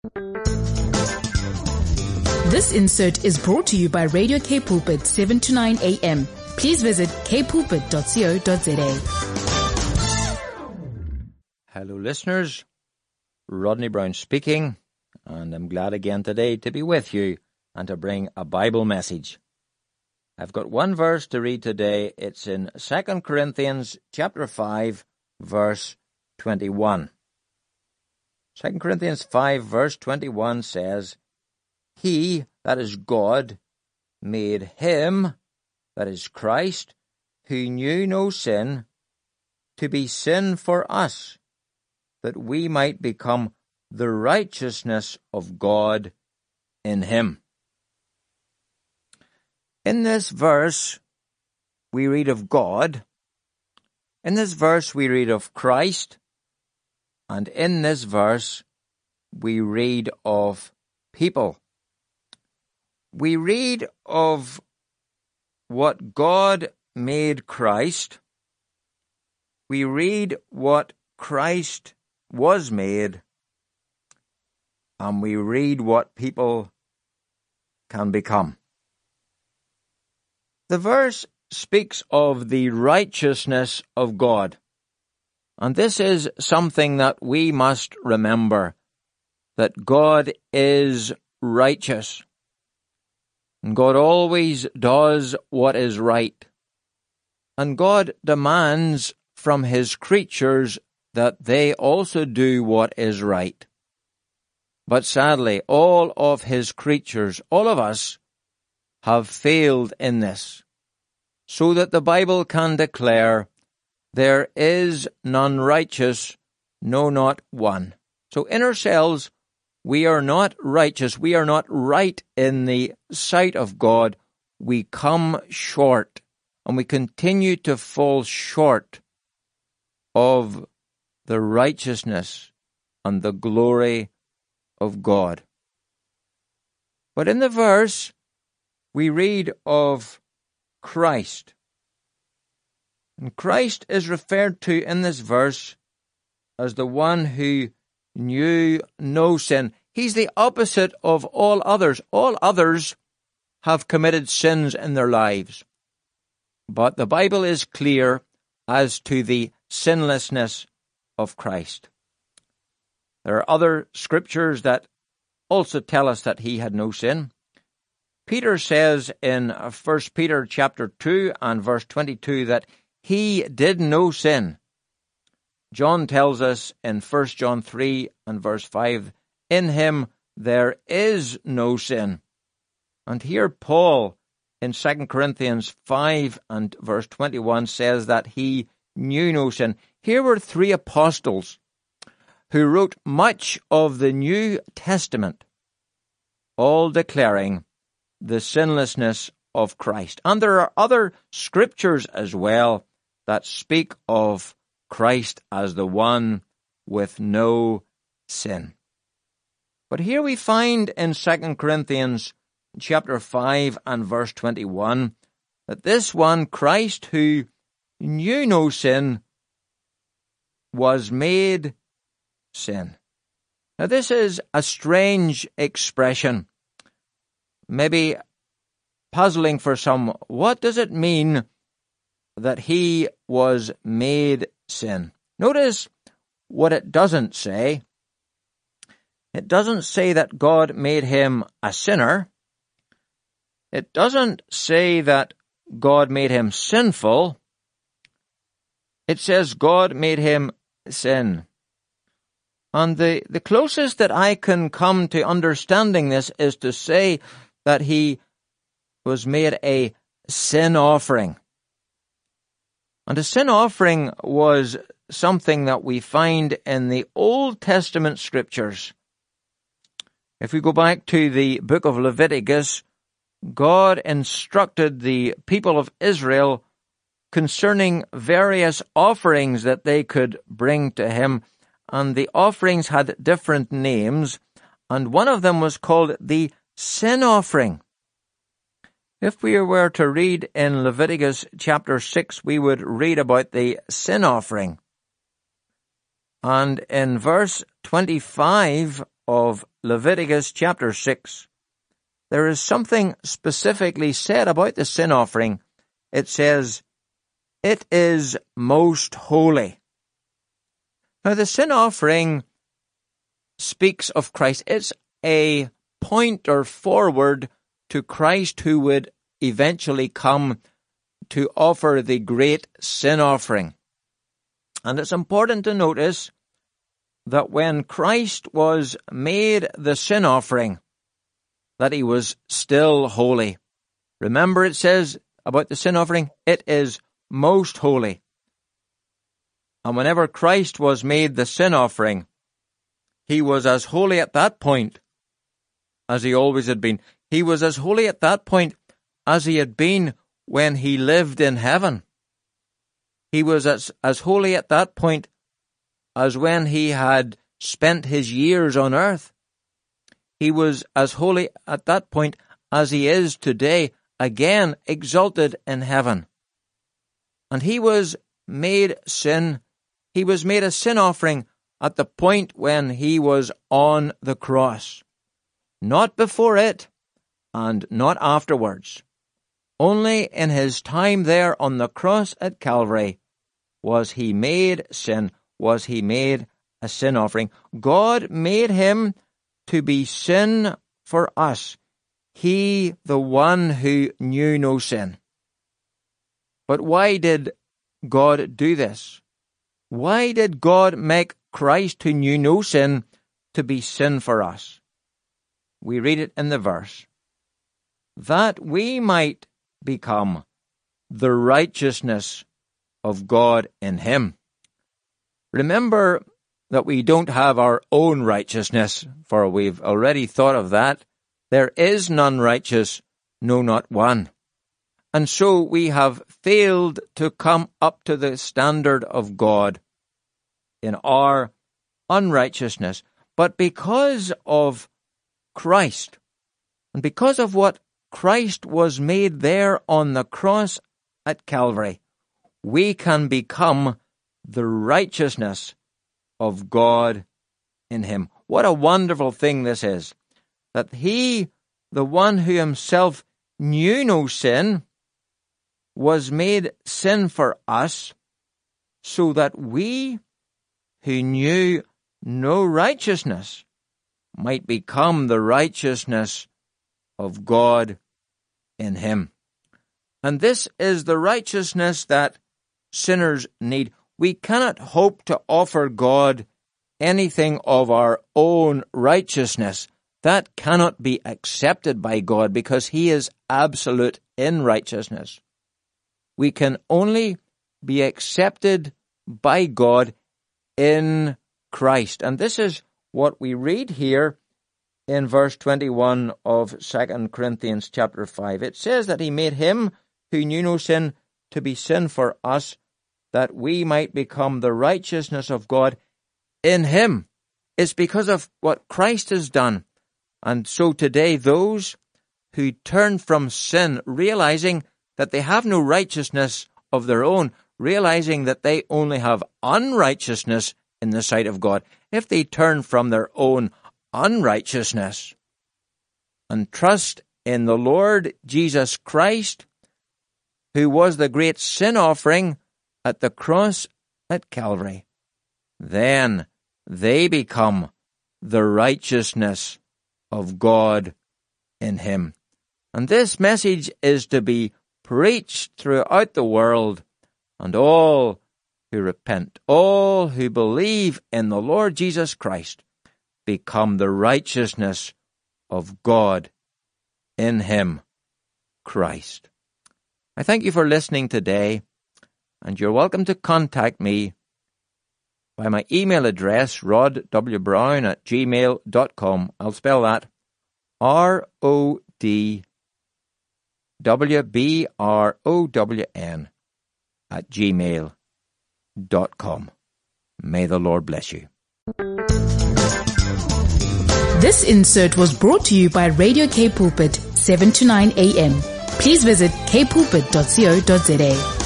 This insert is brought to you by Radio K Pulpit 7 to 9 a.m. Please visit kpulpit.co.za. Hello listeners, Rodney Brown speaking, and I'm glad again today to be with you and to bring a Bible message. I've got one verse to read today. It's in 2 Corinthians chapter 5, verse 21. 2 Corinthians 5, verse 21 says, He, that is God, made him, that is Christ, who knew no sin, to be sin for us, that we might become the righteousness of God in him. In this verse, we read of God. In this verse, we read of Christ. And in this verse, we read of people. We read of what God made Christ. We read what Christ was made. And we read what people can become. The verse speaks of the righteousness of God. And this is something that we must remember, that God is righteous. And God always does what is right. And God demands from his creatures that they also do what is right. But sadly, all of his creatures, all of us, have failed in this, so that the Bible can declare, there is none righteous, no, not one. So in ourselves, we are not righteous. We are not right in the sight of God. We come short, and we continue to fall short of the righteousness and the glory of God. But in the verse, we read of Christ. And Christ is referred to in this verse as the one who knew no sin. He's the opposite of all others. All others have committed sins in their lives. But the Bible is clear as to the sinlessness of Christ. There are other scriptures that also tell us that he had no sin. Peter says in 1 Peter chapter 2 and verse 22 that he did no sin. John tells us in 1 John 3 and verse 5, in him there is no sin. And here Paul in 2 Corinthians 5 and verse 21 says that he knew no sin. Here were three apostles who wrote much of the New Testament, all declaring the sinlessness of Christ. And there are other scriptures as well that speak of Christ as the one with no sin. But here we find in 2 Corinthians chapter 5 and verse 21 that this one, Christ, who knew no sin, was made sin. Now this is a strange expression, maybe puzzling for some. What does it mean that he was made sin? Notice what it doesn't say. It doesn't say that God made him a sinner. It doesn't say that God made him sinful. It says God made him sin. And the closest that I can come to understanding this is to say that he was made a sin offering. And a sin offering was something that we find in the Old Testament scriptures. If we go back to the book of Leviticus, God instructed the people of Israel concerning various offerings that they could bring to him, and the offerings had different names, and one of them was called the sin offering. If we were to read in Leviticus chapter 6, we would read about the sin offering. And in verse 25 of Leviticus chapter 6, there is something specifically said about the sin offering. It says, "It is most holy." Now, the sin offering speaks of Christ. It's a pointer forward to Christ, who would eventually come to offer the great sin offering. And it's important to notice that when Christ was made the sin offering, that he was still holy. Remember, it says about the sin offering, "It is most holy." And whenever Christ was made the sin offering, he was as holy at that point as he always had been. He was as holy at that point as he had been when he lived in heaven. He was as holy at that point as when he had spent his years on earth. He was as holy at that point as he is today, again exalted in heaven. And he was made sin. He was made a sin offering at the point when he was on the cross. Not before it, and not afterwards. Only in his time there on the cross at Calvary was he made sin, was he made a sin offering. God made him to be sin for us. He, the one who knew no sin. But why did God do this? Why did God make Christ, who knew no sin, to be sin for us? We read it in the verse. That we might become the righteousness of God in him. Remember that we don't have our own righteousness, for we've already thought of that. There is none righteous, no, not one. And so we have failed to come up to the standard of God in our unrighteousness. But because of Christ, and because of what Christ was made there on the cross at Calvary, we can become the righteousness of God in him. What a wonderful thing this is, that he, the one who himself knew no sin, was made sin for us, so that we, who knew no righteousness, might become the righteousness of God in him. And this is the righteousness that sinners need. We cannot hope to offer God anything of our own righteousness. That cannot be accepted by God, because he is absolute in righteousness. We can only be accepted by God in Christ. And this is what we read here in verse 21 of 2 Corinthians chapter 5. It says that he made him who knew no sin to be sin for us, that we might become the righteousness of God in him. It's because of what Christ has done. And so today, those who turn from sin, realizing that they have no righteousness of their own, realizing that they only have unrighteousness in the sight of God, if they turn from their own unrighteousness and trust in the Lord Jesus Christ, who was the great sin offering at the cross at Calvary, then they become the righteousness of God in him. And this message is to be preached throughout the world, and all who repent, all who believe in the Lord Jesus Christ, become the righteousness of God in him, Christ. I thank you for listening today, and you're welcome to contact me by my email address, rodwbrown@gmail.com. I'll spell that, RODWBROWN@gmail.com. May the Lord bless you. This insert was brought to you by Radio K Pulpit, 7 to 9 a.m. Please visit kpulpit.co.za.